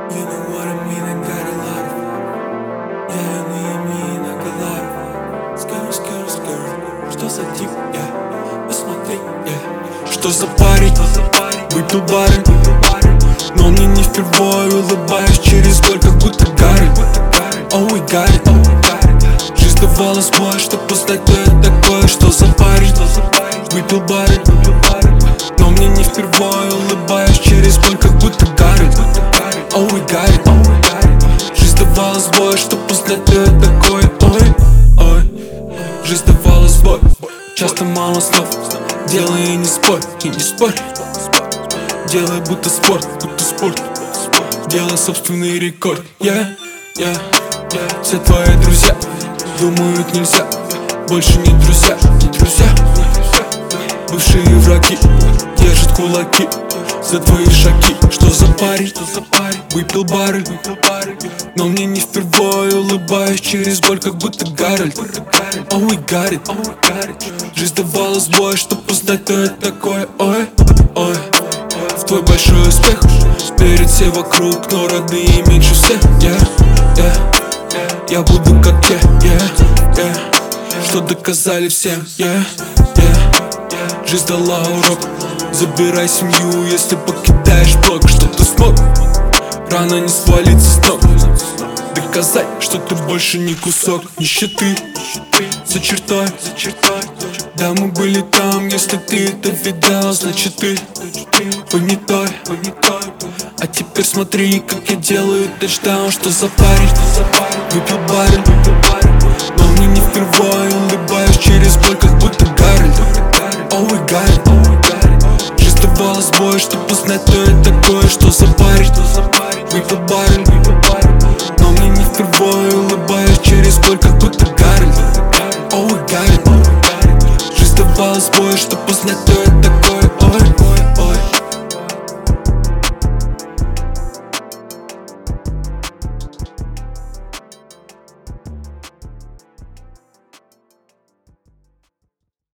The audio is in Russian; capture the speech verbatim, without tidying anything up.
You know what I mean, I got a lot of. Yeah, ну и mean, I got a lot of. Скажи, скажи, скажи, что за тип, yeah. Посмотри, yeah. Что за парень, выпил баррель, но мне не впервые улыбаюсь через боль, как будто Гарри. Oh, we got it. Жизнь давала свой, чтоб познать, кто я такой. Что за парень, выпил баррель, но мне не впервые улыбаюсь через боль, как будто Гарри. Oh, we got it. Жизнь давала сбой, чтоб познать, кто я такой. Ой, ой. Жизнь давала сбой, часто мало слов. Делай и не спорь, и не спорь. Делай будто спорт, будто спорт. Делай собственный рекорд. Yeah, yeah, yeah. Все твои друзья думают нельзя. Больше не друзья, не друзья. Бывшие враги держат кулаки за твои шаги. Что за парень, что за парень? Выпил баррель, но мне не впервые улыбаюсь через боль, как будто Гарольд. Oh, we got it. Жизнь давала сбой, чтоб узнать, кто я такой. Ой, ой. В твой большой успех перед все вокруг, но родные меньше всех. Yeah, yeah. Я буду как я, yeah, yeah. Что доказали всем, yeah, yeah. Жизнь дала урок. Забирай семью, если покидаешь блок. Что ты смог рано не свалиться с ног. Доказать, что ты больше не кусок нищеты. За чертой, за чертой. Да, мы были там, если ты это видел, значит ты понятой, понятой. А теперь смотри, как я делаю тачдаун. Что за парень, выпил баррель, но мне не впервые улыбаюсь через боль, как будто Гарольд. Oh, we got it. Жизнь давала сбой, чтоб познать, кто я такой. Что за парень, выпил баррель, но мне не впервые улыбаюсь через боль, как будто Гарольд. Oh, we got it. Жизнь давала сбой, чтоб познать, кто